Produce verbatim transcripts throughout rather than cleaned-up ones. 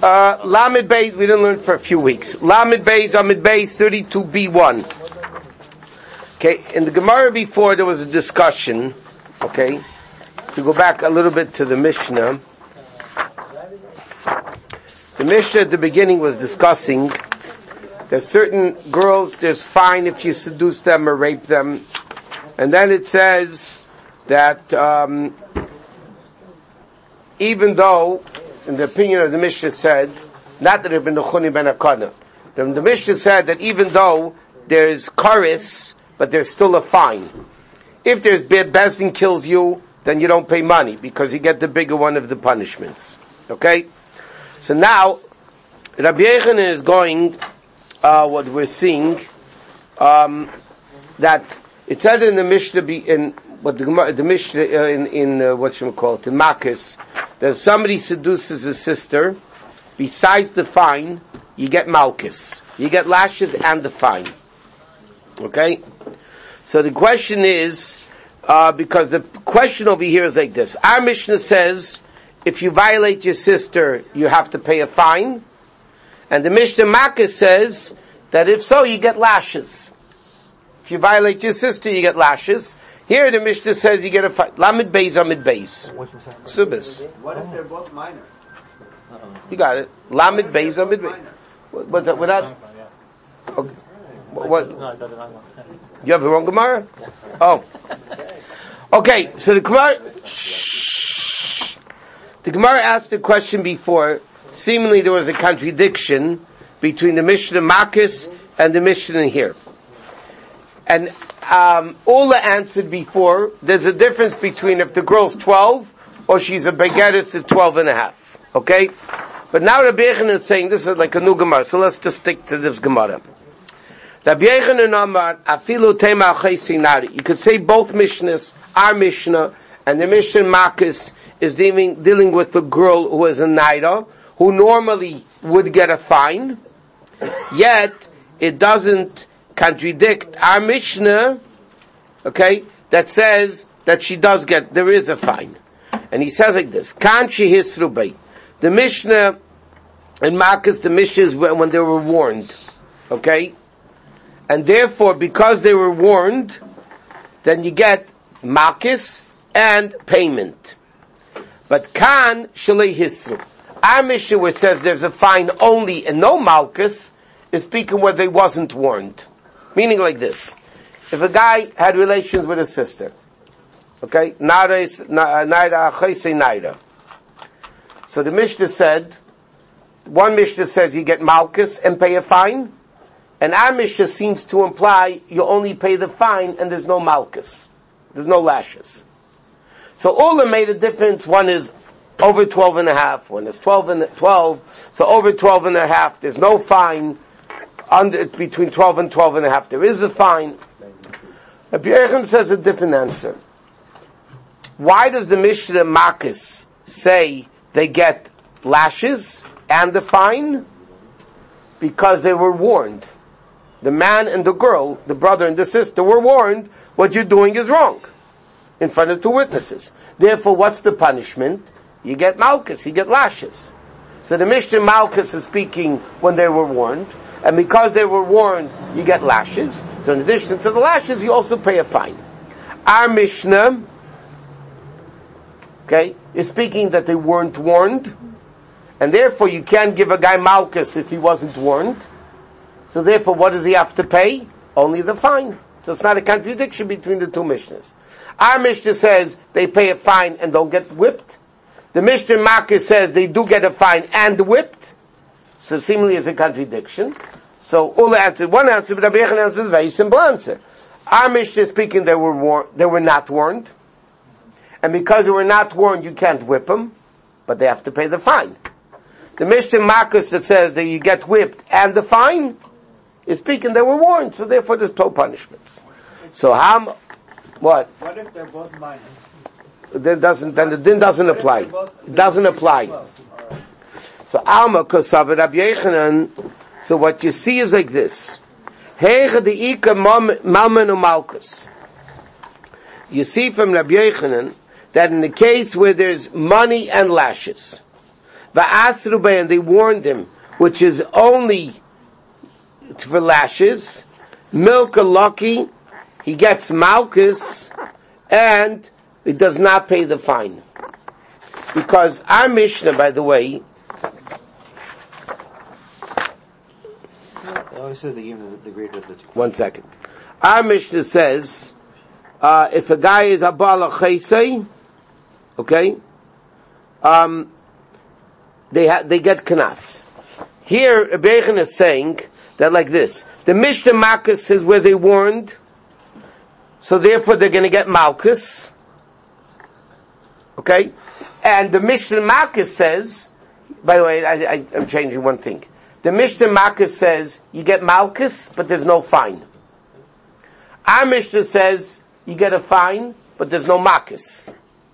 Uh, Lamed Beis, we didn't learn for a few weeks. Lamed Beis, Amid Beis, thirty-two B one. Okay, in the Gemara before there was a discussion, okay, to go back a little bit to the Mishnah. The Mishnah at the beginning was discussing that certain girls, there's fine if you seduce them or rape them. And then it says that, um, even though, in the opinion of the Mishnah said, not that Ibn Nechuni ben Akana, the, the Mishnah said that even though there's karis, but there's still a fine. If there's Beis Din kills you, then you don't pay money, because you get the bigger one of the punishments. Okay? So now, Rabbi Yochanan is going, uh, what we're seeing, um, that it said in the Mishnah, be, in what the, the Mishnah, uh, in, in uh, what you call it, in Makis, that if somebody seduces a sister, besides the fine, you get malchus. You get lashes and the fine. Okay? So the question is, uh, because the question over here is like this. Our Mishnah says, if you violate your sister, you have to pay a fine. And the Mishnah Makis says, that if so, you get lashes. If you violate your sister, you get lashes. Here the Mishnah says you get a fine. Lamed Beis, Amid Beis. Subis. What if they're both minor? You got it. Lamed Beis, Amid Beis. What's that? Without? Okay. What? You have the wrong Gemara? Oh. Okay, so the Gemara, shh, the Gemara asked a question before. Seemingly there was a contradiction between the Mishnah Makis and the Mishnah here. And um, Ula answered before, there's a difference between if the girl's twelve or she's a begetis at twelve and a half. Okay? But now Rabbi Yochanan is saying this is like a new Gemara, so let's just stick to this Gemara. Rabbi Yochanan Amar, afilu tema chaysinari. You could say both Mishnahs, our Mishnah and the Mishnah Makis is dealing, dealing with the girl who is a naira, who normally would get a fine, yet it doesn't contradict our Mishnah, okay, that says that she does get, there is a fine. And he says like this, Kan shehisru bei. The Mishnah in Makis, the Mishnah is when they were warned, okay? And therefore, because they were warned, then you get Makis and payment. But Kan shalei hisru. Our Mishnah where it says there's a fine only and no Malchus is speaking where they wasn't warned. Meaning like this. If a guy had relations with his sister, okay, Naira, Naira, Chayse Naira. So the Mishnah said, one Mishnah says you get Malchus and pay a fine, and our Mishnah seems to imply you only pay the fine and there's no Malchus. There's no lashes. So Ula made a difference. One is over twelve and a half, when it's twelve and twelve, so over twelve and a half, there's no fine. Under, between twelve and twelve and a half, there is a fine. Rabbi Yochanan says a different answer. Why does the Mishnah Makis say they get lashes and the fine? Because they were warned. The man and the girl, the brother and the sister were warned, what you're doing is wrong. In front of two witnesses. Therefore, what's the punishment? You get malchus, you get lashes. So the Mishnah Malchus is speaking when they were warned, and because they were warned, you get lashes. So in addition to the lashes, you also pay a fine. Our Mishnah, okay, is speaking that they weren't warned, and therefore you can't give a guy malchus if he wasn't warned. So therefore, what does he have to pay? Only the fine. So it's not a contradiction between the two Mishnahs. Our Mishnah says they pay a fine and don't get whipped. The Mishnah Makis says they do get a fine and whipped. So seemingly is a contradiction. So Ula answered one answer, but Rabbi Yochanan answers a very simple answer. Our Mishnah is speaking they were warned, they were not warned. And because they were not warned, you can't whip them, but they have to pay the fine. The Mishnah Makis that says that you get whipped and the fine is speaking they were warned, so therefore there's no punishments. So how, what? What if they're both minors? Then doesn't, then the din doesn't apply. It doesn't apply. So Alma Kosav Rabbi Yochanan, so what you see is like this. Heicha de'ika malmen u'malkus. You see from Rabbi Yochanan that in the case where there's money and lashes, Va'asru beh, and they warned him, which is only for lashes. Milka lucky, he gets malchus, and he does not pay the fine. Because our Mishnah, by the way, it always says they give the, the greater of the two. One second. Our Mishnah says, uh, if a guy is a bala chaysei, okay, um, they ha- they get knas. Here, Rabbi Yechon is saying that like this: the Mishnah Malkus is where they warned, so therefore they're going to get Malkus, okay, and the Mishnah Malkus says. By the way, I, I, I'm changing one thing. The Mishnah Malkus says you get Malkus, but there's no fine. Our Mishnah says you get a fine, but there's no Malkus.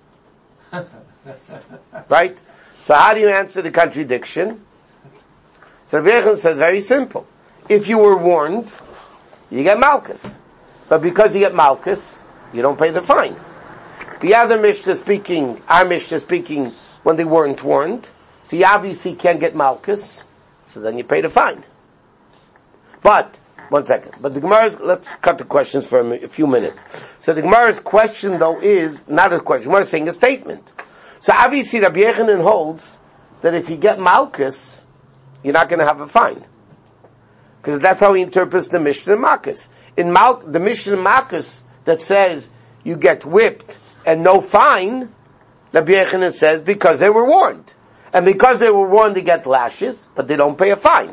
Right? So how do you answer the contradiction? So Rabbi Yechon says very simple. If you were warned, you get Malkus. But because you get Malkus, you don't pay the fine. The other Mishnah speaking, our Mishnah speaking, when they weren't warned, so you obviously can't get Malkus, so then you pay the fine. But, one second, but the Gemara's, let's cut the questions for a, a few minutes. So the Gemara's question though is, not a question, Gemara's saying a statement. So obviously Rabbi Yechanan holds that if you get Malkus, you're not going to have a fine. Because that's how he interprets the Mishnah Malkus. In Mal- the Mishnah Malkus that says you get whipped and no fine, Rabbi Yechanan says because they were warned. And because they were warned to get lashes, but they don't pay a fine.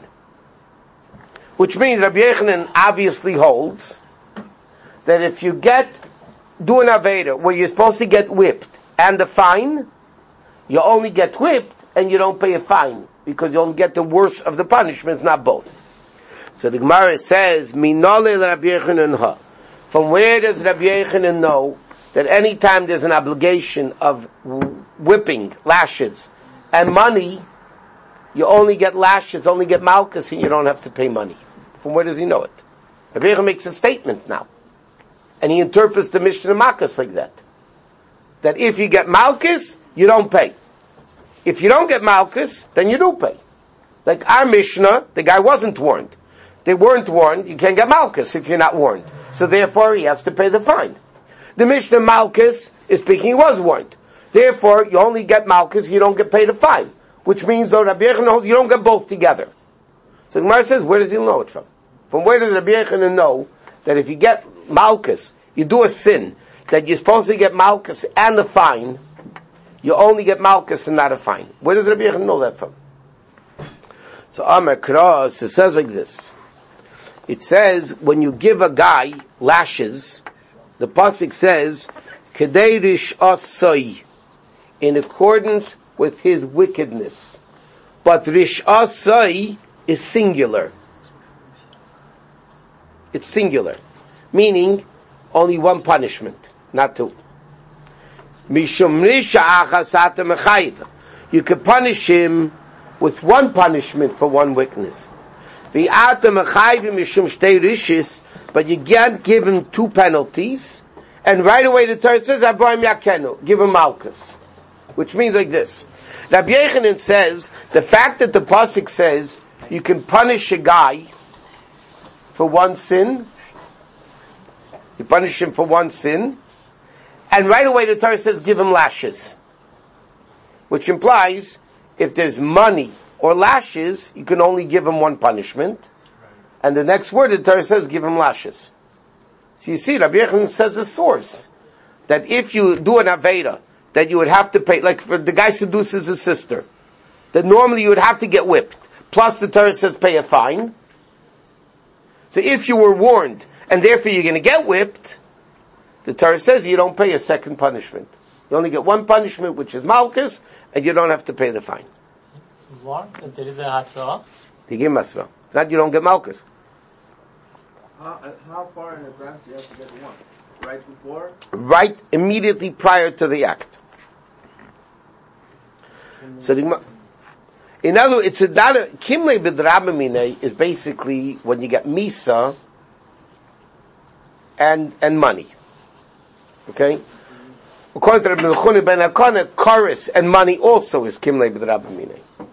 Which means Rabbi Yechanan obviously holds that if you get, do an Aveda where you're supposed to get whipped and a fine, you only get whipped and you don't pay a fine. Because you only get the worst of the punishments, not both. So the Gemara says, Minole Rabbi Yechanan ha. From where does Rabbi Yechanan know that any time there's an obligation of whipping, lashes, and money, you only get lashes, only get malchus, and you don't have to pay money. From where does he know it? Rabbi Yechanan makes a statement now. And he interprets the Mishnah Malkus like that. That if you get malchus, you don't pay. If you don't get malchus, then you do pay. Like our Mishnah, the guy wasn't warned. They weren't warned, you can't get malchus if you're not warned. So therefore he has to pay the fine. The Mishnah Malkus is speaking, he was warned. Therefore, you only get Malkus, you don't get paid a fine. Which means, though, Rabbi Yechanan holds, you don't get both together. So the Gemara says, where does he know it from? From where does Rabbi Yechanan know that if you get Malkus, you do a sin, that you're supposed to get Malkus and a fine, you only get Malkus and not a fine? Where does Rabbi Yechanan know that from? So Amar Cross, it says like this. It says, when you give a guy lashes, the pasuk says, "Kedei rish'asai," in accordance with his wickedness. But rish'asai is singular. It's singular, meaning only one punishment, not two. Mishum rish'achas ata mechayiv. You can punish him with one punishment for one wickedness. V'ata mechayiv mishum shtei rishis. But you can't give him two penalties, and right away the Torah says, Abraham Yakenu, give him Malkus. Which means like this. Rabbi Yechanan says, the fact that the pasuk says, you can punish a guy for one sin, you punish him for one sin, and right away the Torah says, give him lashes. Which implies, if there's money or lashes, you can only give him one punishment, and the next word the Torah says, give him lashes. So you see, Rabbi Yechanan says a source, that if you do an Aveda, that you would have to pay, like for the guy seduces his sister, that normally you would have to get whipped, plus the Torah says pay a fine. So if you were warned, and therefore you're going to get whipped, the Torah says you don't pay a second punishment. You only get one punishment, which is Malchus, and you don't have to pay the fine. What? If there is a hatra? They give Masra. If not, you don't get Malchus. How, how far in advance do you have to get one? Right before? Right immediately prior to the act. So the, in other words, it's a not a kimle b'drabamine is basically when you get misa and and money. Okay, according to Rabbi Nechuni ben Hakana, chorus and money also is kimle b'drabamine.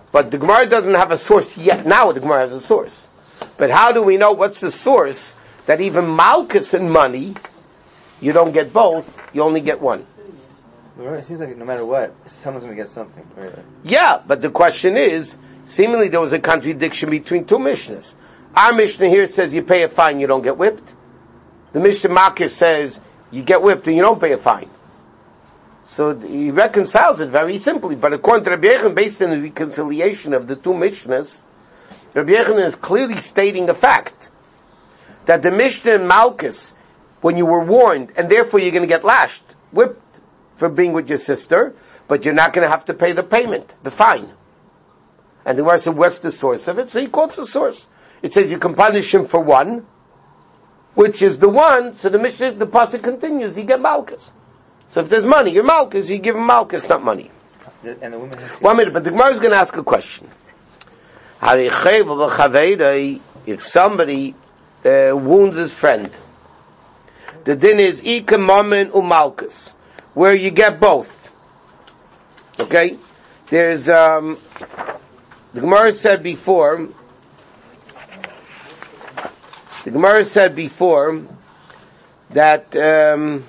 But the Gemara doesn't have a source yet. Now the Gemara has a source. But how do we know what's the source that even Malkus and money, you don't get both, you only get one? It seems like no matter what, someone's going to get something. Right? Yeah, but the question is, seemingly there was a contradiction between two Mishnahs. Our Mishnah here says you pay a fine, you don't get whipped. The Mishnah Makir says you get whipped and you don't pay a fine. So he reconciles it very simply. But according to Rabbi Yechon, based on the reconciliation of the two Mishnahs, Rabbi Yechon is clearly stating a fact. That the Mishnah in Malkus, when you were warned, and therefore you're going to get lashed, whipped for being with your sister, but you're not going to have to pay the payment, the fine. And the Gemara said, what's the source of it? So he quotes the source. It says you can punish him for one, which is the one, so the Mishnah, the pasuk continues, you get Malkus. So if there's money, you're Malkus, you give him Malkus, not money. And the woman has One minute, but the Gemara is going to ask a question. If somebody uh, wounds his friend, the din is Ika Mamen Umalkus, where you get both. Okay? There's, um, the Gemara said before, the Gemara said before that, um,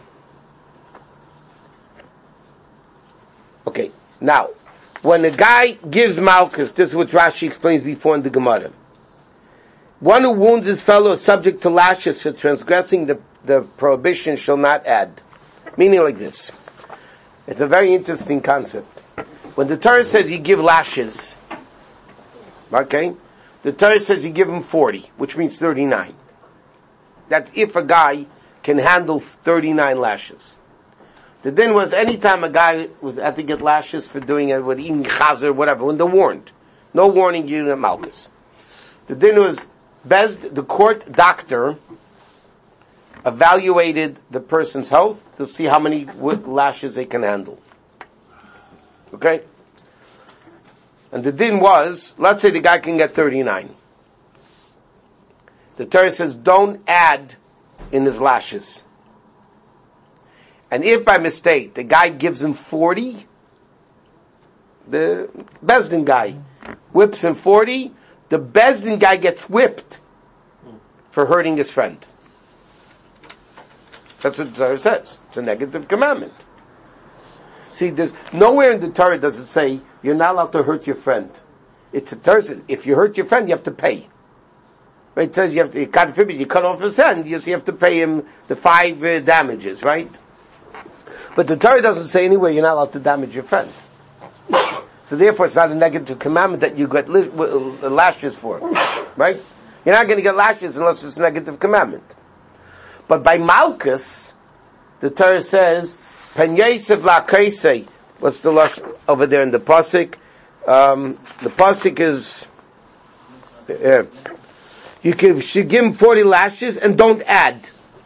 okay, now, when a guy gives Malchus, this is what Rashi explains before in the Gemara. One who wounds his fellow is subject to lashes for transgressing the, the prohibition shall not add. Meaning like this. It's a very interesting concept. When the Torah says you give lashes, okay, the Torah says you give him forty, which means thirty-nine. That's if a guy can handle thirty-nine lashes. The din was anytime a guy was had to get lashes for doing it with eating chazer, whatever, when they're warned. No warning, you get malchus. The din was Bez, the court doctor evaluated the person's health to see how many lashes they can handle. Okay? And the din was, let's say the guy can get thirty-nine. The Torah says don't add in his lashes. And if by mistake the guy gives him forty, the Bezdin guy whips him forty, the Bezdin guy gets whipped for hurting his friend. That's what the Torah says. It's a negative commandment. See, there's nowhere in the Torah does it say you're not allowed to hurt your friend. It's a Torah says if you hurt your friend, you have to pay. Right? It says you have to, God forbid, you cut off his hand, you have to pay him the five uh, damages, right? But the Torah doesn't say anywhere you're not allowed to damage your friend. So therefore it's not a negative commandment that you get li- w- uh, lashes for. Right? You're not going to get lashes unless it's a negative commandment. But by Malchus, the Torah says, Pen Yosef la Kaisei. What's the lush over there in the pasuk? Um, the pasuk is, uh, you can, should give him forty lashes and don't add.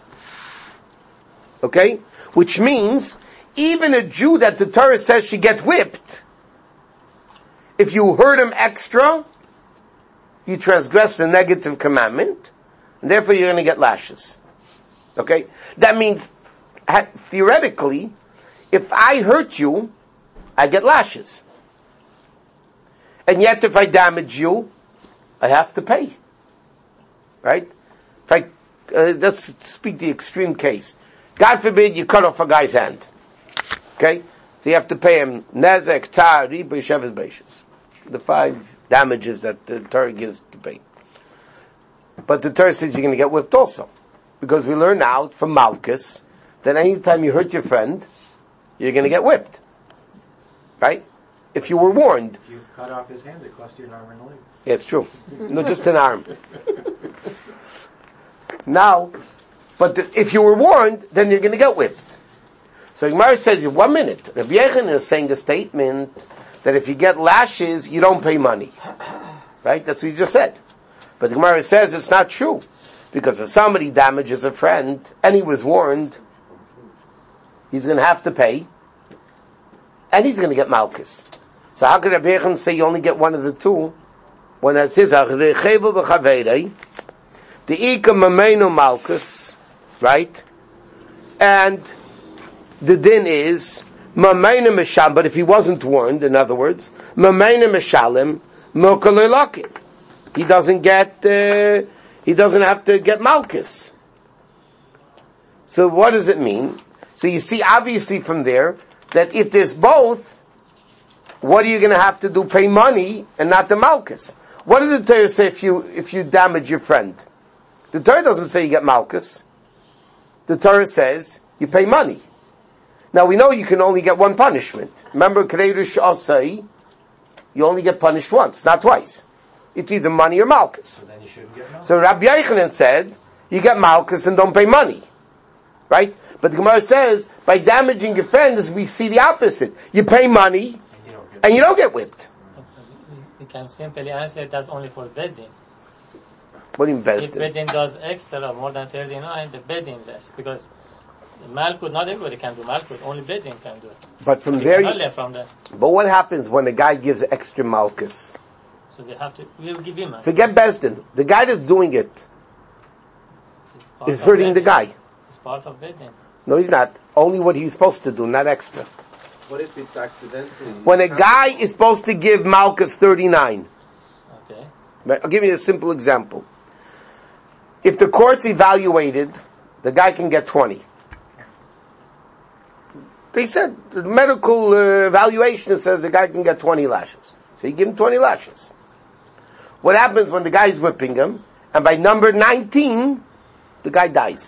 Okay? Which means, even a Jew that the Torah says should get whipped, if you hurt him extra, you transgress the negative commandment, and therefore you're going to get lashes. Okay? That means, theoretically, if I hurt you, I get lashes. And yet if I damage you, I have to pay. Right? If I, uh, let's speak the extreme case. God forbid you cut off a guy's hand. Okay? So you have to pay him nezek, tar, riba, sheves, beishas. The five damages that the Torah gives to pay. But the Torah says you're going to get whipped also. Because we learn out from Malchus that anytime you hurt your friend, you're going to get whipped. Right? If you were warned. If you cut off his hand, it cost you an arm and a leg. Yeah, it's true. No, just an arm. Now, but the, if you were warned, then you're going to get whipped. So Gemara says, in one minute, Rabbi Yechon is saying a statement that if you get lashes, you don't pay money. Right? That's what you just said. But the Gemara says it's not true. Because if somebody damages a friend, and he was warned, he's going to have to pay, and he's going to get malchus. So how could Rabbi Yechon say you only get one of the two? When it says, the Ika Mamenu Malchus, right? And the din is, Mamenu Misham, but if he wasn't warned, in other words, Mameina Meshalim, Milka Leilakim. He doesn't get, uh, he doesn't have to get Malkus. So what does it mean? So you see obviously from there, that if there's both, what are you gonna have to do? Pay money and not the Malkus. What does the Torah say if you, if you damage your friend? The Torah doesn't say you get Malkus. The Torah says you pay money. Now we know you can only get one punishment. Remember, Kedeirush Asai, you only get punished once, not twice. It's either money or Malkus. So then you shouldn't get Malkus. So Rabbi Yochanan said, you get Malkus and don't pay money. Right? But the Gemara says, by damaging your friends, we see the opposite. You pay money, And you don't get and you don't get whipped. You can simply answer that's only for bedding. What do you mean, If Bezdin? bedding does extra more than thirty-nine, the bedding less. Because Malkut, not everybody can do Malkut, only bedding can do it. But from You there, cannot you, learn from that. but what happens when a guy gives extra Malkus? So they have to, we will give him. Forget Bezdin. The guy that's doing it It's part is of hurting the bedding. guy. It's part of bedding. No, he's not. Only what he's supposed to do, not extra. What if it's accidentally? When a guy is supposed to give Malkus thirty-nine, Okay. I'll give you a simple example. If the court's evaluated, the guy can get twenty. They said, the medical uh, evaluation says the guy can get twenty lashes. So you give him twenty lashes. What happens when the guy's whipping him, and by number nineteen, the guy dies?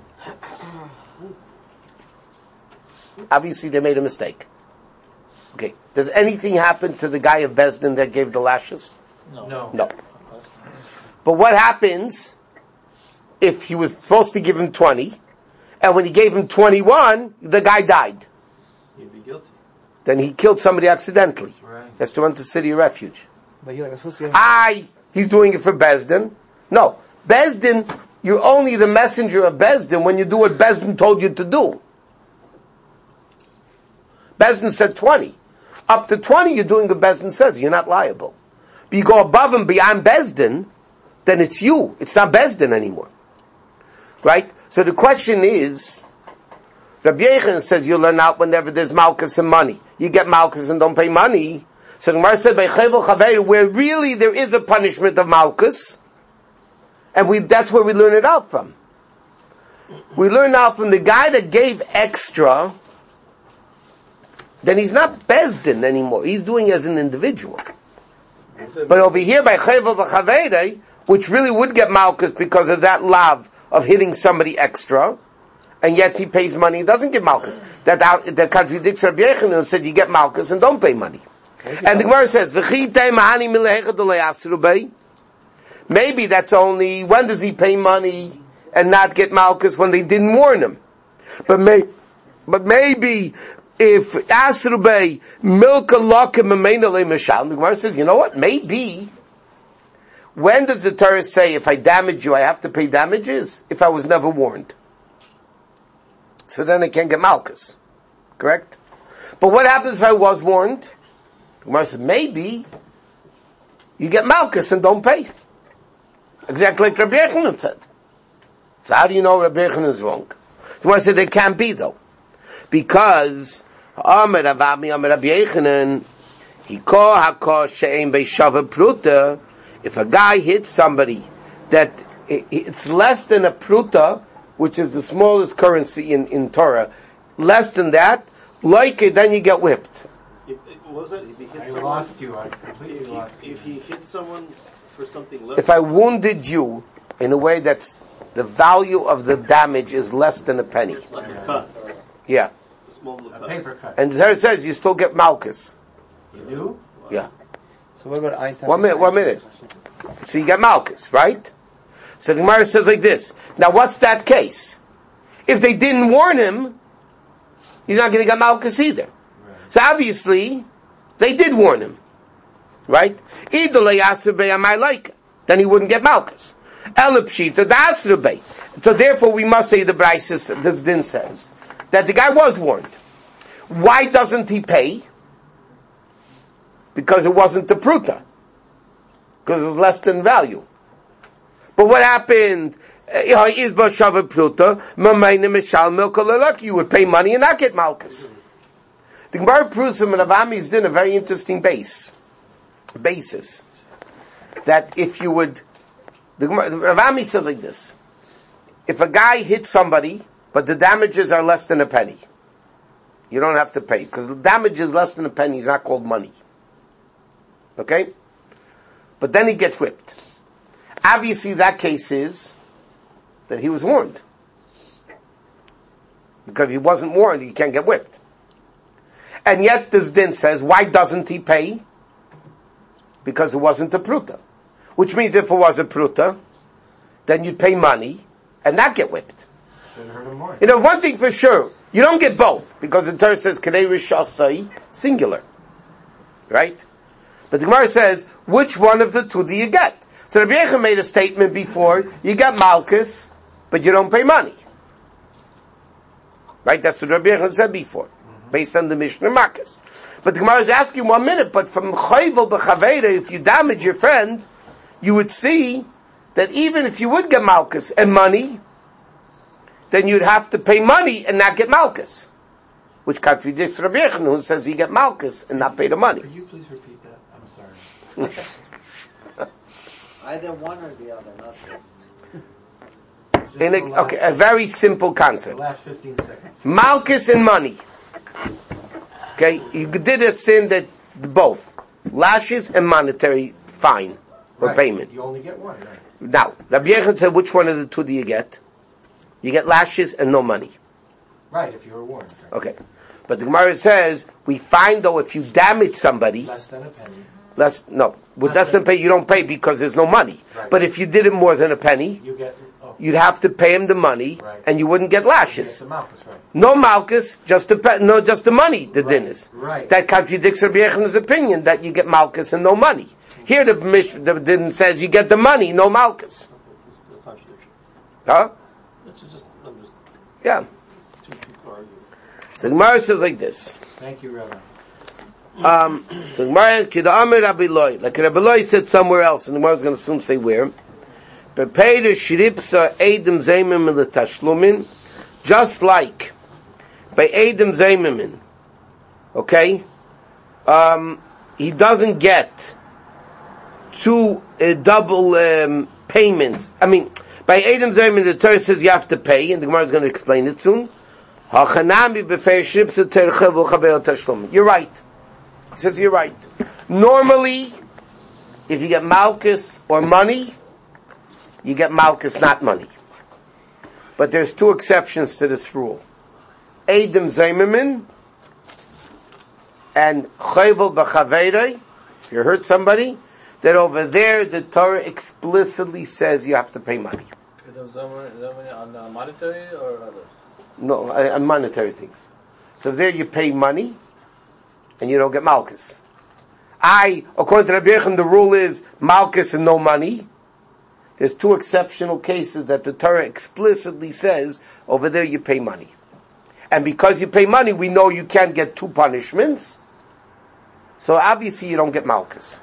Obviously they made a mistake. Okay. Does anything happen to the guy of Bezdin that gave the lashes? No. No. No. But what happens if he was supposed to give him twenty, and when he gave him twenty-one, the guy died? You'd be guilty. Then he killed somebody accidentally. Right. Has to run to city of refuge. But you're like, I'm supposed to get I, he's doing it for Bezdin. No. Bezdin, you're only the messenger of Bezdin when you do what Bezdin told you to do. Bezdin said twenty. Up to twenty, you're doing what Bezdin says. You're not liable. But you go above and beyond Bezdin, then it's you. It's not Bezdin anymore. Right? So the question is, Rabbi Yochanan says you learn out whenever there's Malkus and money. You get Malkus and don't pay money. So the Gemara said by Chevel Chaveir, where really there is a punishment of Malkus, and we, that's where we learn it out from. We learn out from the guy that gave extra, then he's not Bezdin anymore. He's doing it as an individual. But over here by Chevel Chaveir, which really would get Malkus because of that lav of hitting somebody extra, and yet he pays money, he doesn't get Malkus. That, that contradicts Rabbi Yochanan who said you get Malkus and don't pay money. And the Gemara says, maybe that's only, when does he pay money and not get Malkus? When they didn't warn him. But may, but maybe, if Asrubay, Milka Lakim Ameina Le Mashal, the Gemara says, you know what, maybe, when does the Torah say, if I damage you, I have to pay damages? If I was never warned. So then I can't get Malkus. Correct? But what happens if I was warned? The Gemara says, maybe you get Malkus and don't pay. Exactly like Rabbi Yochanan said. So how do you know Rabbi Yochanan is wrong? The Gemara said it can't be though. Because Amar Avami Amar Rabbi Yochanan, Hiko Hako She'em Beishava Pruta, if a guy hits somebody that it's less than a pruta, which is the smallest currency in, in Torah, less than that, like it, then you get whipped. If, what was that? If he hits I someone, lost you. I completely if lost he, you. if he hits someone for something less, If I wounded you in a way that's, the value of the damage is less than a penny. like a cut, Yeah. a small little A cut. paper cut. And there it says you still get Malkus. You do? Yeah. So what about Ein One minute, one minute. So you get Malkus, right? So the Gemara says like this. Now what's that case? If they didn't warn him, he's not going to get Malkus either. So obviously, they did warn him. Right? Then he wouldn't get Malkus. So therefore we must say the Braisus, this din says, that the guy was warned. Why doesn't he pay? Because it wasn't the pruta. Because it's less than value. But what happened? You would pay money and not get Malkus. The Gemara proves from Rav Ami's din a very interesting base. basis that if you would, the Rav Ami says like this: if a guy hits somebody, but the damages are less than a penny, you don't have to pay, because the damages less than a penny is not called money. Okay? But then he gets whipped. Obviously that case is that he was warned. Because if he wasn't warned, he can't get whipped. And yet this din says, why doesn't he pay? Because it wasn't a pruta. Which means if it was a pruta, then you'd pay money and not get whipped. Shouldn't hurt him more. You know, one thing for sure, you don't get both, because the Torah says, Kadei Rishasai, singular. Right? But the Gemara says, which one of the two do you get? So Rabbi Yechon made a statement before, you got Malkus, but you don't pay money. Right? That's what Rabbi Yechon said before, mm-hmm. based on the Mishnah Malkus. But the Gemara is asking one minute, but from Chayvel B'Chaveira, if you damage your friend, you would see that even if you would get Malkus and money, then you'd have to pay money and not get Malkus. Which contradicts Rabbi Yechon, who says you get Malkus and not pay the money. Could you please repeat that? I'm sorry. Either one or the other, not In a, okay, a very simple concept. The last fifteen seconds. Malkus and money. Okay, you did a sin that both lashes and monetary fine or Right. payment. You only get one, right? Now, Rabbi Yechon said, which one of the two do you get? You get lashes and no money. Right, if you were warned. Right? Okay, but the Gemara says we find though if you damage somebody, Less than a penny. less no, with less than pay you don't pay because there's no money. Right. But if you did it more than a penny, You get. Oh, you'd have to pay him the money, Right. and you wouldn't get you get lashes. the Malchus, right? No malchus, just the pe- no, just the money. The Right, din is right. that contradicts Rabbi Yechon's opinion that you get malchus and no money. Here the mish, the din says you get the money, no malchus. It's still a contradiction. Huh? It's just, I'm just Yeah. two people arguing. So the Gemara says like this. Thank you, Rabbi. Um, so the Gemara Kidamir Rabbi Loi, like Rabbi Loi said somewhere else, and the Gemara is going to soon say where. Prepare shripsa edim zeimim l'tashlumin, just like by edim zeimim, okay, um, he doesn't get two uh, double um, payments. I mean, by edim zeimim, the Torah says you have to pay, and the Gemara is going to explain it soon. Hachanami b'fei shripsa terchev l'chaber tashlumin. You're right. He says you're right. Normally, if you get malchus or money, you get malchus, not money. But there's two exceptions to this rule. Eidim Zaymimin and Chayvel B'Chaveirei, if you hurt somebody, that over there the Torah explicitly says you have to pay money. Is there money on uh, monetary or others? No, uh, on monetary things. So there you pay money, and you don't get malchus. I, according to Rabbi Yechon, the rule is malchus and no money. There's two exceptional cases that the Torah explicitly says, over there you pay money. And because you pay money, we know you can't get two punishments. So obviously you don't get malchus.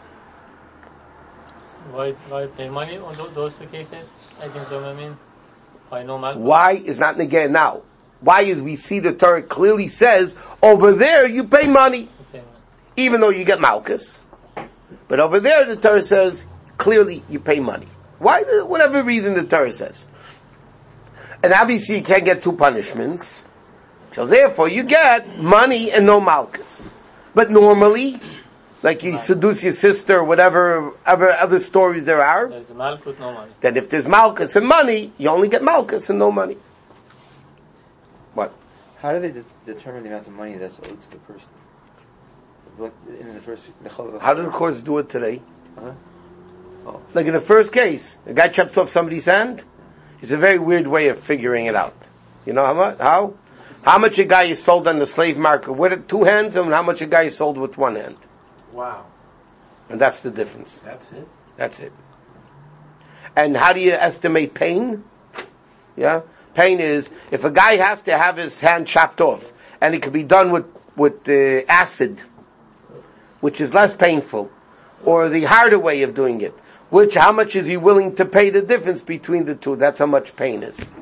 Why, why pay money on those, those two cases? I think so, I mean, why no malchus? Why is not negated now? Why is we see the Torah clearly says, over there you pay money, Okay. even though you get malchus. But over there the Torah says, clearly you pay money. Why? Whatever reason the Torah says. And obviously you can't get two punishments. So therefore you get money and no malchus. But normally, like you seduce your sister or whatever, other, other stories there are, There's malchus, no money. then if there's malchus and money, you only get malchus and no money. What? How do they de- determine the amount of money that's owed to the person? What, in the first, the chol- How do the courts do it today? Huh? Oh. Like in the first case, a guy chops off somebody's hand. It's a very weird way of figuring it out. You know how much? How? How much a guy is sold on the slave market with two hands, and how much a guy is sold with one hand. Wow. And that's the difference. That's it? That's it. And how do you estimate pain? Yeah? Pain is, if a guy has to have his hand chopped off, and it can be done with, with uh, acid, which is less painful, or the harder way of doing it, which, how much is he willing to pay the difference between the two? That's how much pain is.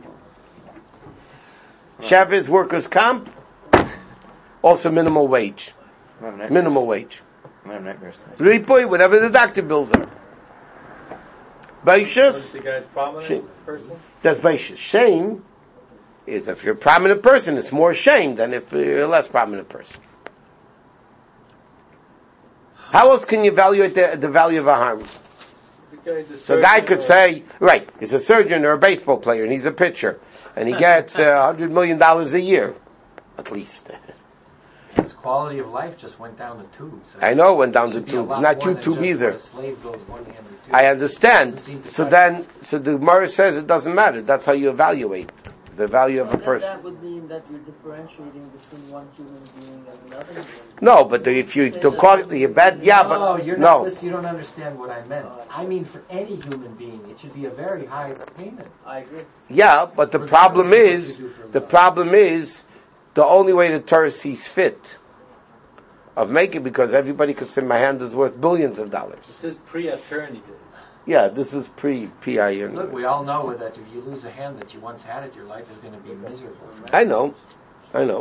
Shavuos workers' comp, also minimal wage. Minimal wage. I'm having nightmares tonight. Ripui, whatever the doctor bills are. What's Baishas, the guy's prominent Shame. person? that's Baishas. Shame is if you're a prominent person, it's more shame than if you're a less prominent person. How else can you evaluate the, the value of a harm? The guy's a So a guy surgeon could or- say, right, he's a surgeon or a baseball player, and he's a pitcher, and he gets a uh, hundred million dollars a year, at least. His quality of life just went down the tubes. I know it went down the Should be a tubes, lot not more than YouTube just either. what a slave goes one hand or two. I understand. Doesn't seem to So cut then, so the Gemara says it doesn't matter. That's how you evaluate the value of a That, person. that would mean that you're differentiating between one human being and another human being. No, but the, if you to call it the bad, yeah, no, but you're not, no, listen, you don't understand what I meant. I mean, for any human being, it should be a very high payment. I agree. yeah, but the problem is, the problem is, the only way the Torah sees fit of making, because everybody could say my hand is worth billions of dollars. This is pre-attorney days. Yeah, this is pre P I N. Look, we all know that if you lose a hand that you once had it, your life is going to be miserable. I know, I know.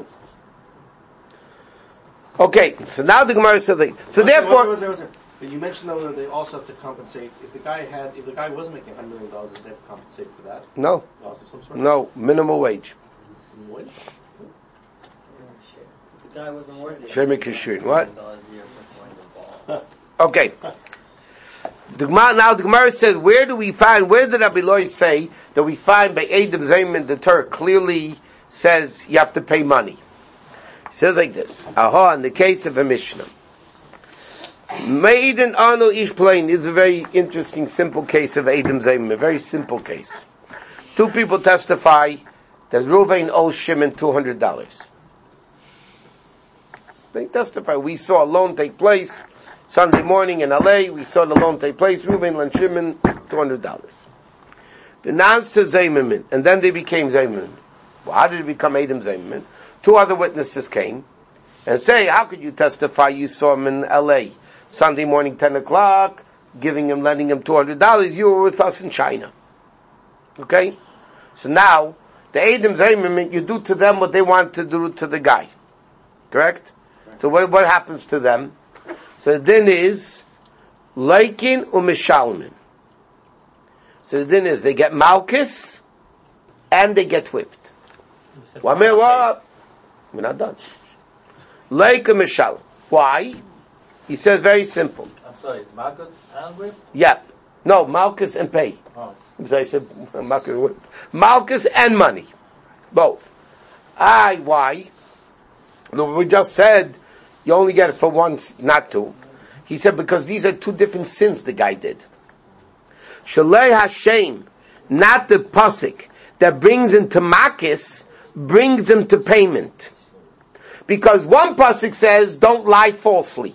Okay, so now the Gemara says, like, so therefore, Wait, wait, wait, wait, wait. But you mentioned though that they also have to compensate if the guy had if the guy was making hundred million dollars, they have to compensate for that. no, Loss of some sort. no, minimal wage. What? The guy wasn't worth it. Shemik Kishrin, what? Okay. The Gemara, now the Gemara says, where do we find, where did Rabbi Loi say that we find by Adam Zayman the Torah clearly says you have to pay money? He says like this, Aha, in the case of a Mishnah. Maiden Arno Ish Plain is a very interesting, simple case of Adam Zayman, a very simple case. Two people testify that Ruvain owes Shimon two hundred dollars. They testify, we saw a loan take place Sunday morning in L A, we saw the loan take place, Reuben lent Shimon two hundred dollars. The Nansa Zayman, and then they became Zayman. Well, how did it become Adam Zayman? Two other witnesses came and say, how could you testify you saw him in L A Sunday morning, ten o'clock, giving him, lending him two hundred dollars, you were with us in China. Okay? So now, the Adam Zayman, you do to them what they want to do to the guy. Correct? So what, what happens to them? So the din is Laikin u'mishalmin. So the din is they get malchus and they get whipped. One minute, what? We're not done. Laikin mishal. Why? He says very simple. I'm sorry, Malchus and whip? Yeah. No, malchus and pay. Oh. Because I said malchus and whip. Malchus and money. Both. I, why? Look, we just said you only get it for once, not two. He said because these are two different sins the guy did. Shalei Hashem, not the pasuk that brings him to makis, brings him to payment. Because one pasuk says, don't lie falsely.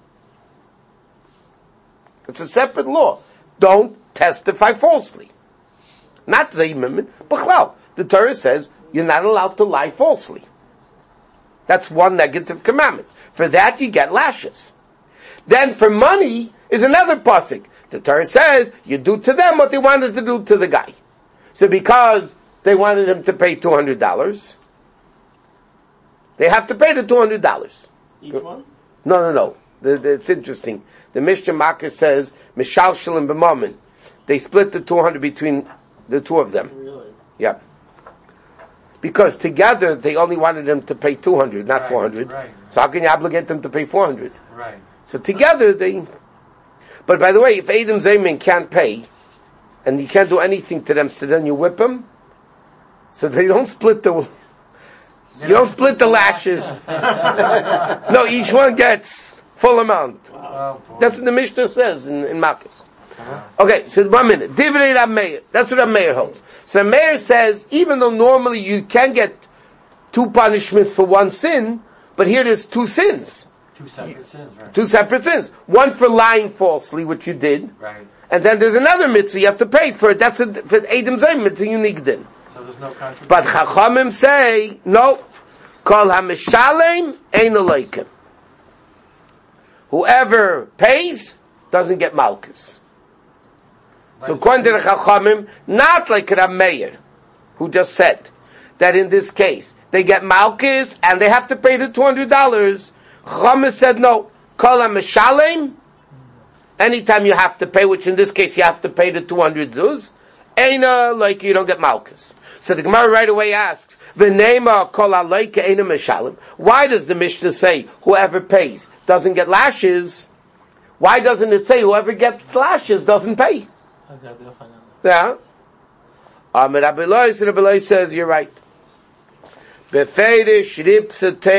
It's a separate law. Don't testify falsely. Not Zayimim, but the Torah says, you're not allowed to lie falsely. That's one negative commandment. For that you get lashes. Then for money is another pasuk. The Torah says you do to them what they wanted to do to the guy. So because they wanted him to pay two hundred dollars, they have to pay the two hundred dollars. Each one? No, no, no. The, the, it's interesting. The Mishnah Makkah says Mishal Shalim B'Mamin. They split the two hundred between the two of them. Really? Yeah. Because together they only wanted them to pay two hundred, not Right, four hundred. right. So how can you obligate them to pay four hundred? Right. So together they... But by the way, if Adam Zayman can't pay, and you can't do anything to them, so then you whip them, so they don't split the... You don't split the lashes. No, each one gets full amount. Oh, boy. That's what the Mishnah says in, in Makkos. Okay, so one minute. Divrei Rab Meir. That's what Rab Meir holds. So Meir says, even though normally you can get two punishments for one sin, but here there's two sins. Two separate sins, right? Two separate sins. One for lying falsely, which you did, Right. and then there's another mitzvah you have to pay for it. That's a, for Adam Zayim, it's a unique din. So there's no contradiction. But Chachamim say, no, Kol HaMishalem Ein Aleikim. Whoever pays doesn't get malchus. So according to the Chachamim, not like Rab Meir, who just said that in this case they get malchus and they have to pay the two hundred dollars. Chachamim said no. Kol HaMeshalem, anytime you have to pay, which in this case you have to pay the two hundred zuz, Eina, like you don't get Malkus. So the Gemara right away asks, V'neima Kol HaLoike Eina Meshalem. Why does the Mishnah say whoever pays doesn't get lashes? Why doesn't it say whoever gets lashes doesn't pay? Yeah. Amir Rabbi Eloi, Rabbi Eloi says you're right. There's a unique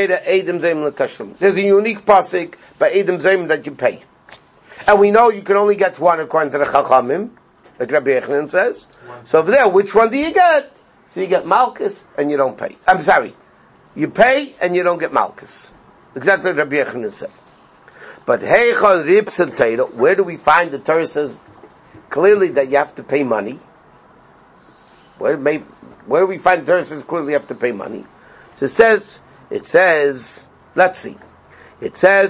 pasuk by Edom Zayim that you pay. And we know you can only get one according to the Chachamim, like Rabbi Yechanan says. So over there, which one do you get? So you get Malkus and you don't pay. I'm sorry. You pay and you don't get Malkus. Exactly what Rabbi Yechanan said. But Heichal Rips and Teira, where do we find the Torah says clearly that you have to pay money? Where, may, where do we find the Torah says clearly you have to pay money? So it says, it says, let's see. It says,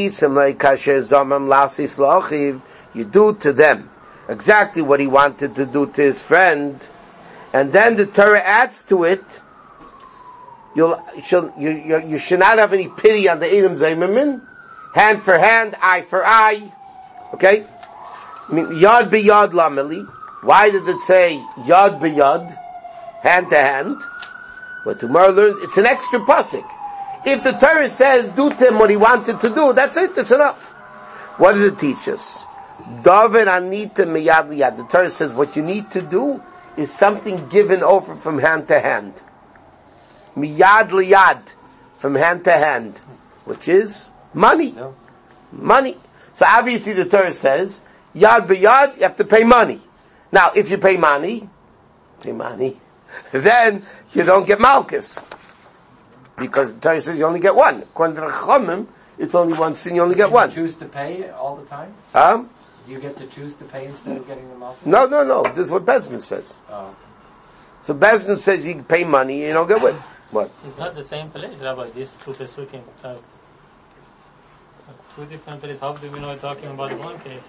you do to them exactly what he wanted to do to his friend, and then the Torah adds to it, you'll, you, you, you should not have any pity on the Edom Zayimim, hand for hand, eye for eye, okay? I mean, yad be yad lameli. Why does it say yad be yad, hand to hand? But tomorrow learns, it's an extra pasuk. If the Torah says, do to him what he wanted to do, that's it, that's enough. What does it teach us? David anita miyad liyad. The Torah says what you need to do is something given over from hand to hand. Miyad liyad, from hand to hand, which is money. No. Money. So obviously the Torah says, yad b'yad, you have to pay money. Now, if you pay money, pay money, then you don't get Malkus. Because the Torah says you only get one. According to the Chachamim, it's only one sin, you only get Do you one. choose to pay all the time? Huh? Do you get to choose to pay instead of getting the Malkus? No, no, no. This is what Bezdin says. Oh. So Bezdin says you pay money, you don't get what? What? It's not the same place, Rabbi, these two pesukim. Uh, two different places. How do we know we're talking about one case?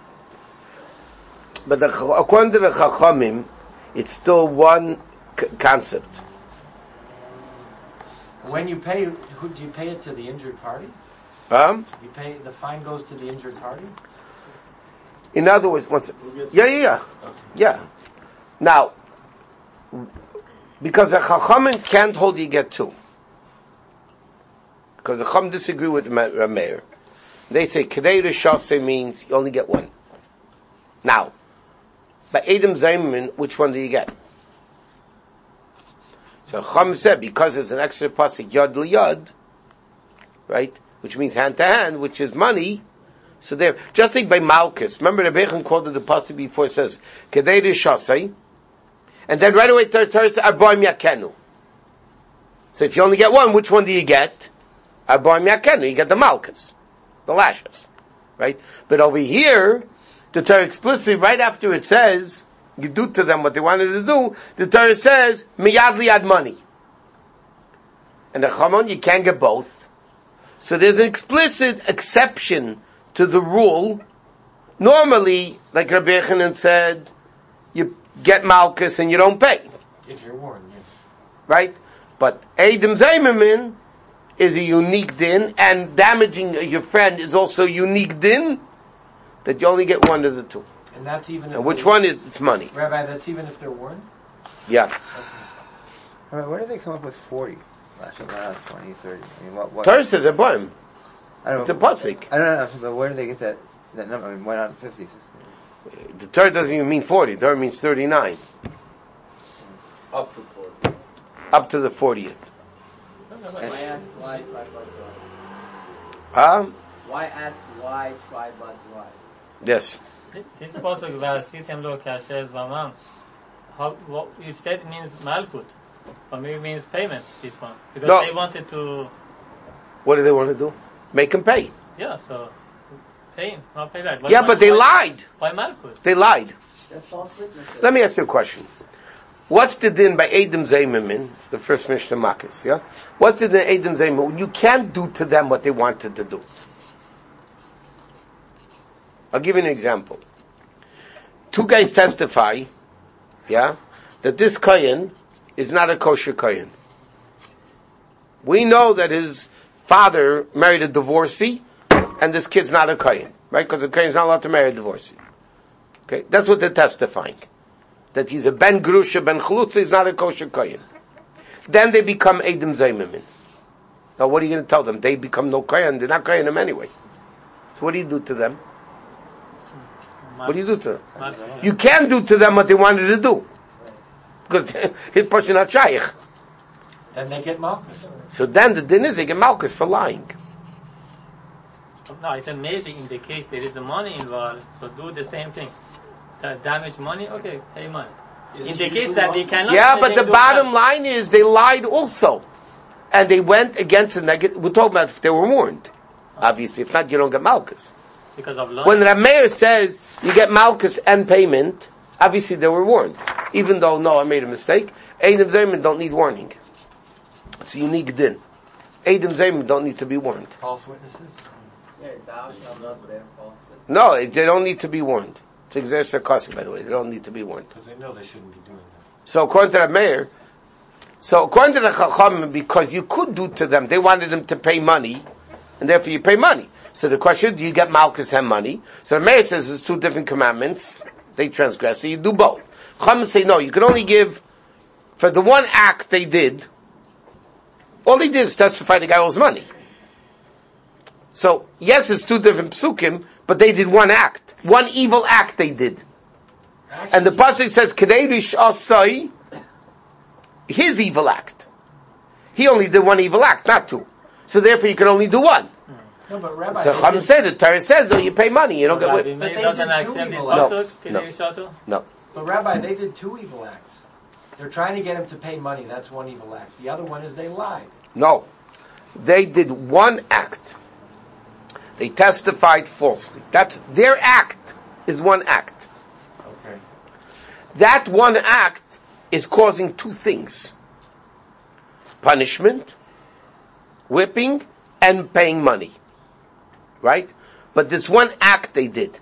But the, according to the Chachamim, it's still one c- concept. When you pay, who, do you pay it to the injured party? Um, You pay, the fine goes to the injured party? in other words, once, yeah, yeah, yeah, yeah. Now, because the Chachamim can't hold you get two. Because the Chacham disagree with Rameir. They say, Kedei Rishase means you only get one. Now, by Edom Zayimim, which one do you get? So Chacham said, because it's an extra pasuk, Yad L'Yad, right? Which means hand to hand, which is money. So there, just like by Malkus. Remember the Bechan called it the pasuk before it says, Kedei Rishase, and then right away Torah says, Arbaim Yakenu. So if you only get one, which one do you get? Arbaim Yakenu, you get the Malkus, the lashes, right? But over here, the Torah explicitly, right after it says, you do to them what they wanted to do, the Torah says, miyad liyad money. And the Chamon, you can't get both. So there's an explicit exception to the rule. Normally, like Rabbi Yechanan said, you get Malkus and you don't pay. If you're warned, yes. Right? But Edom Zayimim is a unique din, and damaging your friend is also a unique din, that you only get one of the two. And that's even if And which they, one is it's money? Rabbi, that's even if they're warned? Yeah. Okay. I mean, where did they come up with forty? Actually, not twenty, thirty. I mean, what? what? Torah says a boim. I don't It's a know. pasuk. I don't know, but where did they get that, that number? I mean, why not fifty? The Torah doesn't even mean forty. The Torah means thirty-nine. Up to forty. Up to the fortieth. Why ask why, try, but why? Huh? Why ask why, try, but why? Yes. This pasuk, "V'asitem lo kasher zamam." How? What you said means malkut, or maybe means payment. This one because No. they wanted to. What do they want to do? Make him pay. Yeah, so pay him, not pay back. Why- Yeah, but they why- lied. Why malkut? They lied. That's false witnesses. Let me ask you a question. What's the din by Edom Zayimim? It's the first Mishnah Makis, yeah? What's the din Edom Zayimim? You can't do to them what they wanted to do. I'll give you an example. Two guys testify, yeah, that this kohen is not a kosher kohen. We know that his father married a divorcee, and this kid's not a kohen, right? Because a kohen's not allowed to marry a divorcee. Okay, that's what they're testifying. That he's a ben grusha, ben chalutza, he's not a kosher kohen. Then they become Eidim Zaymimin. Now what are you going to tell them? They become no kohen, they're not kohenim anyway. So what do you do to them? What do you do to them? You can't do to them what they wanted to do. Because his person not shaykh. Then they get malchus. So then the din is they get malchus for lying. No, it's a maybe in the case there is the money involved, so do the same thing. Uh, damage money, okay, pay money. Is In it the case usually that not- they cannot... Yeah, they but the do bottom that. line is they lied also. And they went against the negative. We're talking about if they were warned. Obviously, if not, you don't get malchus. Because of lying. When Rameir says you get malchus and payment, obviously they were warned. Even though, no, I made a mistake. Eidim Zayman don't need warning. It's a unique din. Eidim Zayman don't need to be warned. False witnesses. Yeah, thou shalt not bear false witness. No, they don't need to be warned. It's exer sarcastic, by the way. They don't need to be warned. Because they know they shouldn't be doing that. So according to Rameir, so according to the Chacham, because you could do to them, they wanted them to pay money, and therefore you pay money. So the question, do you get malchus and money? So the Meir says there's two different commandments. They transgress, so you do both. Chacham say no, you can only give, for the one act they did, all they did is testify the guy owes money. So, yes, it's two different psukim, but they did one act. One evil act they did. Actually, And the pasuk says, Kedei rish asai, his evil act. He only did one evil act, not two. So therefore you can only do one. no, but Rabbi, So they Chacham did- said, the Torah says, though, you pay money, you don't get Rabbi what? Meir they doesn't did two accept this evil acts. pasuk, No, Kedei Shatu. No. But Rabbi, they did two evil acts. They're trying to get him to pay money. That's one evil act. The other one is they lied. No. They did one act. They testified falsely. That's, their act is one act. Okay. That one act is causing two things. Punishment, whipping, and paying money. Right? But this one act they did,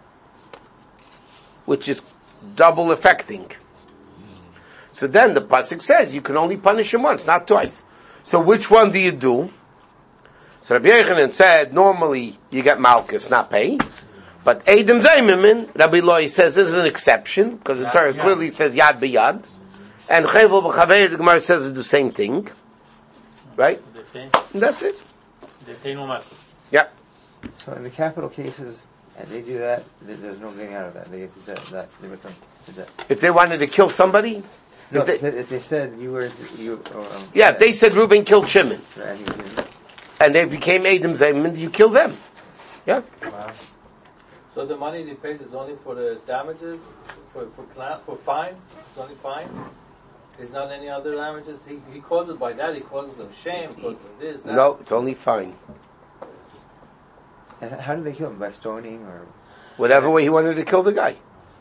which is double affecting. So then the pasuk says you can only punish him once, not twice. So which one do you do? So Rabbi Yochanan said normally you get malchus, not pay. But Eidim Zaymimin, Rabbi Loi says this is an exception because the Yad Torah b'yad. clearly says yad b'yad, and Chevel b'chavei the Gemara says it's the same thing, right? They pay, And that's it. they pay no malchus. Yeah. So in the capital cases, and they do that, th- there's no getting out of that. They get to that, that they become that. If they wanted to kill somebody, No, if they, if they, if they said you were you, or, um, yeah, if they said Reuben killed Shimon, and he was in- and they became Eidim Zaymimin, you kill them. Yeah. Wow. So the money he pays is only for the damages, for for cla- for fine. It's only fine. There's not any other damages. He he causes by that. He causes them shame. Causes them this. That. No, it's only fine. And how do they kill him? By stoning or? Whatever way he wanted to kill the guy.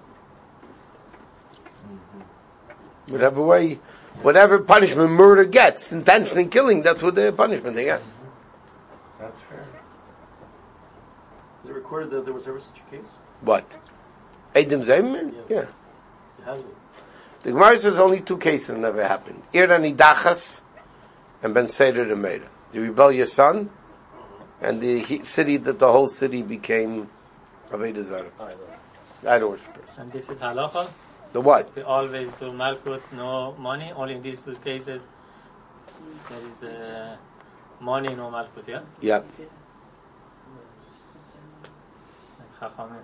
Whatever way, whatever punishment murder gets, intentionally killing, that's what the punishment they get. That's fair. Is it recorded that there was ever such a case? What? Eidim Zayman? Yeah. It has been. The Gemara says only two cases never happened. Irani Dachas and Ben Seder the Meir. The rebellious son and the he, city that the whole city became Avodah Zarah. Idol worshippers. And this is halacha. The what? We always do malchut, no money. Only in these two cases there is uh, money, no malchut. Yeah. Yeah. Like Chachamim.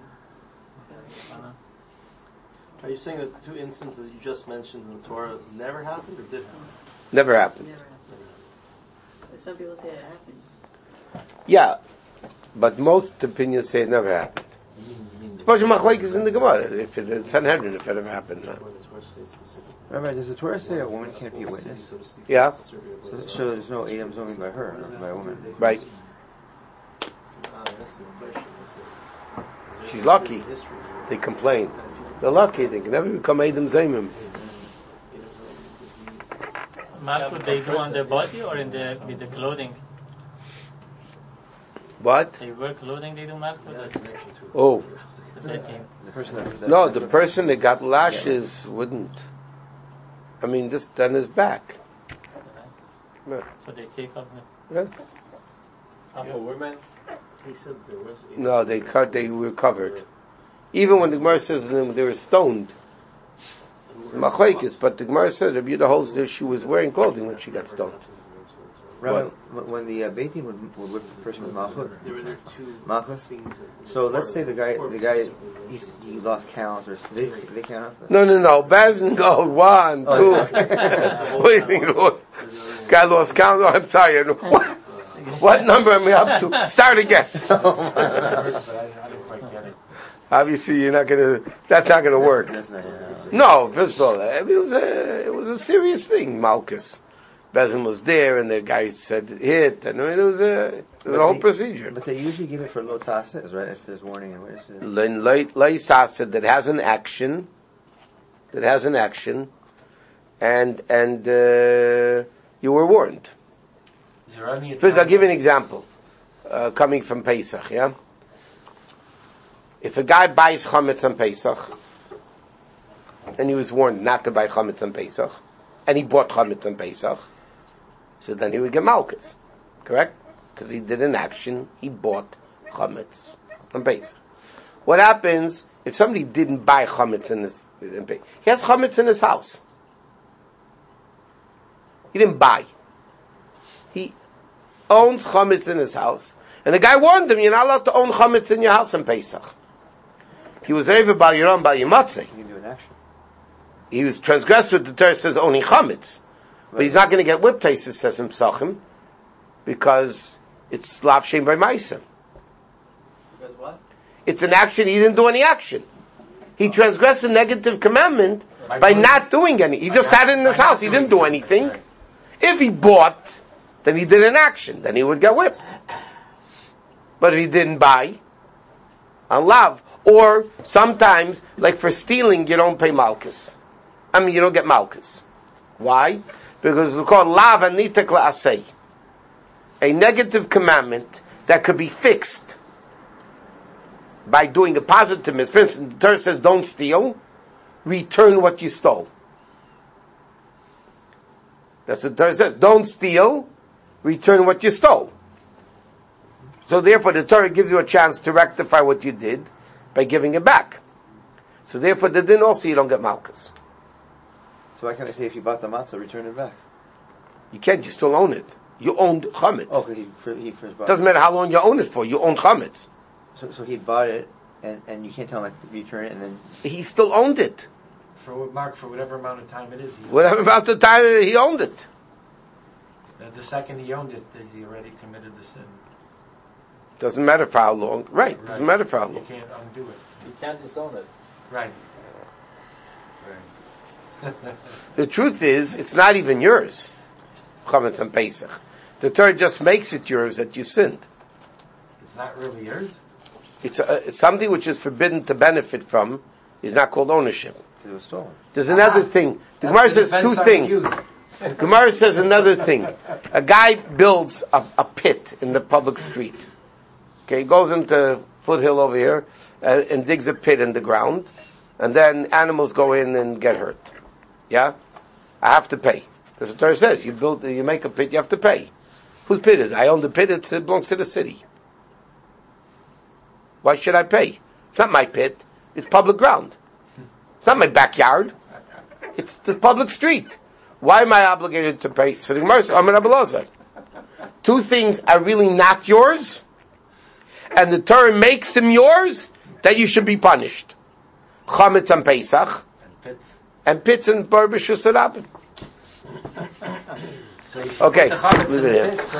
Are you saying that the two instances you just mentioned in the Torah never happened or did happen? Never happened. Never happened. But some people say it happened. Yeah. But most opinions say it never happened. Suppose Machlek is in the Gemara. If it, it's Sanhedrin, if it ever happened. No. Where the Torah states specifically. Rabbi, does the Torah say a woman can't be a witness? So to speak, Yeah. necessary of So, what is- so there's no Adam zoning by her, or by a woman. Right. It's not an estimation, it's a- She's lucky. History. They complain. They're lucky. They can never become Eidim Zayimim. Malchut they do on the body or in the with the clothing. What? They wear clothing. They do malchut. Oh. The same thing. The person that's No, the person that got lashes wouldn't. I mean, this then is back. Yeah. So they take off the. Yeah. And for women, He said there was. No, they cut. They recovered. Even when the Gemara says they were stoned, it's machlokes. But the Gemara said Rabbi Yehuda holds that she was wearing clothing when she got stoned. Rabbi, when the uh, Beit Din would, would whip the person with malchus, malchus. So let's say the guy, the guy, he, he lost count, or they they count up. No, no, no. Bazin go one, two. Oh, What do you think? Guy lost count. Oh, I'm sorry. What, what number am I up to? Start again. Obviously, you're not gonna. That's not gonna work. No, first of all, it was a, it was a serious thing, malchus. Bezin was there, and the guy said hit, and I mean, it was a, it was a whole they, procedure. But they usually give it for low tasses, right? If there's warning and witnesses. Lay said that has an action, that has an action, and and uh, you were warned. Is there any First, I'll give you an example, uh, coming from Pesach. Yeah, if a guy buys chametz on Pesach, and he was warned not to buy chametz on Pesach, and he bought chametz on Pesach. So then he would get malchus, correct? Because he did an action, he bought chametz on Pesach. What happens if somebody didn't buy chametz in his, in Pesach? He has chametz in his house. He didn't buy. He owns chametz in his house. And the guy warned him, you're not allowed to own chametz in your house in Pesach. He was over by Yerom by Yimatzeh. You can do an action. He was transgressed with the Torah says owning chametz. But he's not going to get whipped, Taisus says in Psachim, because it's lav shem by Maisa. Because what? It's an action, he didn't do any action. He transgressed a negative commandment by, by not doing any. He just had it in his house, he didn't do anything. Right. If he bought, then he did an action, then he would get whipped. But if he didn't buy, on lav, or sometimes, like for stealing, you don't pay malchus. I mean, you don't get malchus. Why? Because it's called lav anitek la'asei. A negative commandment that could be fixed by doing a positive mitzvah. For instance, the Torah says don't steal, return what you stole. That's what the Torah says. Don't steal, return what you stole. So therefore the Torah gives you a chance to rectify what you did by giving it back. So therefore the din also you don't get malchus. So why can't I say if you bought the matzah, return it back? You can't, you still own it. You owned chametz. Oh, because he, he first bought Doesn't it. matter how long you own it for, you own chametz. So, so he bought it, and, and you can't tell him like, return it, and then... He still owned it. For what, Mark, for whatever amount of time it is. He Whatever about the time he owned it. Uh, the second he owned it, that he already committed the sin. Doesn't matter for how long. Right, Right. doesn't matter for how You long. can't undo it. You can't disown it. Right. The truth is, it's not even yours. Chametz and Pesach. The Torah just makes it yours that you sinned. It's not really yours? It's, a, it's something which is forbidden to benefit from, is not called ownership. It was stolen. There's another thing. The Gemara says two things. The Gemara says another thing. A guy builds a, a pit in the public street. Okay, he goes into foothill over here uh, and digs a pit in the ground, and then animals go in and get hurt. Yeah? I have to pay. That's what the Torah says. You build, you make a pit, you have to pay. Whose pit is it? I own the pit, it's, it belongs to the city. Why should I pay? It's not my pit. It's public ground. It's not my backyard. It's the public street. Why am I obligated to pay? So the Gemara says, Amar Rabbi Elazar, two things are really not yours, and the Torah makes them yours, that you should be punished. Chametz and Pesach, And pits. and pits and Bar B'Shus Rabin. So you should Okay, put the chametz leave in it the here. pit.